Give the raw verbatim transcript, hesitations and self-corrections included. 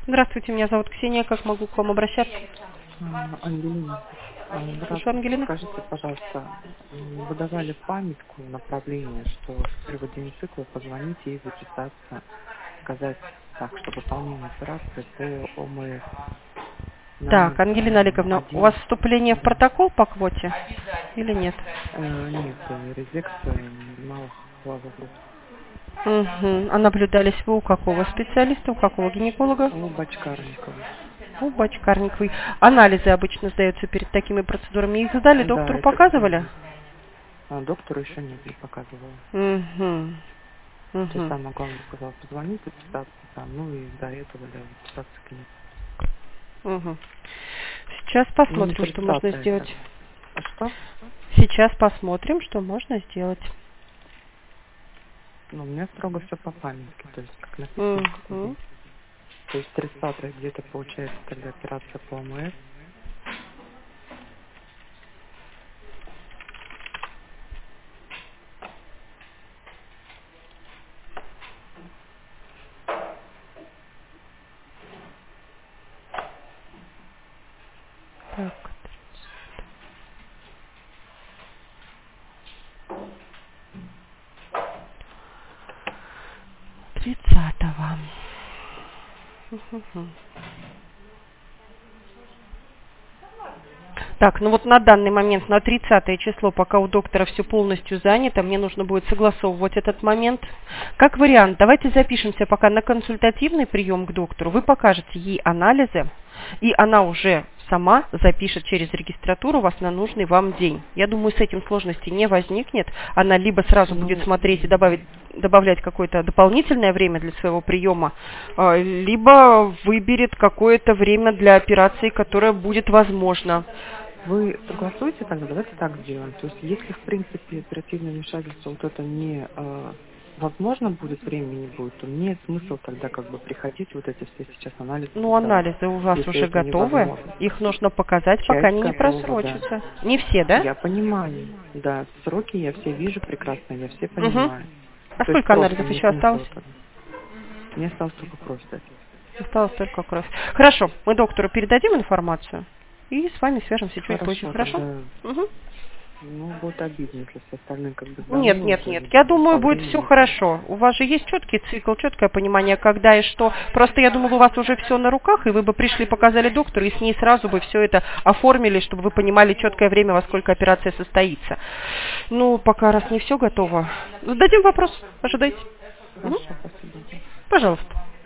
Здравствуйте, меня зовут Ксения. Как могу к вам обращаться? А, Ангелина, а, Слушаю, здравствуйте. Ангелина. Скажите, пожалуйста, м, вы давали памятку, направление, что в первый день цикла позвоните и записаться, сказать так, что выполнение операции по ОМС на Так, Ангелина м, Олеговна, у вас один, вступление в да. протокол по квоте или нет? Э, нет, э, резекция малых стволовых групп. Угу. А наблюдались вы у какого специалиста, у какого гинеколога? У Бочкарниковой. У Бочкарниковой. Анализы обычно сдаются перед такими процедурами. Их сдали, Да, доктору это все показывали? есть. А доктору еще нет, не показывала. Угу. То есть Угу. самое главное сказала позвонить, записаться там, ну и до этого, да, записаться к ней. Угу. Сейчас Ну, не посмотрим, что можно тридцатое сделать. это. А что? Сейчас посмотрим, что можно сделать. Ну, у меня строго все по памятке, то есть как написано, в какой Угу. день. То есть тридцатое где-то получается тогда операция по ОМС. Так, тридцатого. Мгм. Так, ну вот на данный момент, на тридцатое число, пока у доктора все полностью занято, мне нужно будет согласовывать этот момент. Как вариант, давайте запишемся пока на консультативный прием к доктору. Вы покажете ей анализы, и она уже сама запишет через регистратуру вас на нужный вам день. Я думаю, с этим сложности не возникнет. Она либо сразу будет Ну, смотреть и добавить, добавлять какое-то дополнительное время для своего приема, а, либо выберет какое-то время для операции, которое будет возможно. вы согласуете тогда, давайте так сделаем. То есть если, в принципе, оперативное вмешательство вот это не э, возможно будет, времени не будет, то нет смысла тогда как бы приходить вот эти все сейчас анализы Ну, сдавать, анализы у вас если уже это готовы. невозможно. Их нужно показать, пока Часть они не готова, да. просрочатся. Не все, да? Я понимаю, да, сроки я все вижу прекрасно, я все Угу. понимаю. А То есть сколько просто анализов мне еще осталось? смысл это. Мне осталось только кровь сдать. Осталось только кровь. Хорошо, мы доктору передадим информацию и с вами свяжемся чуть позже. Хорошо, Хорошо? тогда, Угу. ну, будет обидно, если все остальные как бы Нет, сданы нет, уже нет. Я и думаю, по будет все времени, то есть. хорошо. У вас же есть четкий цикл, четкое понимание, когда и что. Просто я думала, у вас уже все на руках, и вы бы пришли, показали доктору, и с ней сразу бы все это оформили, чтобы вы понимали четкое время, во сколько операция состоится. Ну, пока раз не все готово. Зададим вопрос. Ожидайте. Мгм. Хорошо, спасибо. Пожалуйста.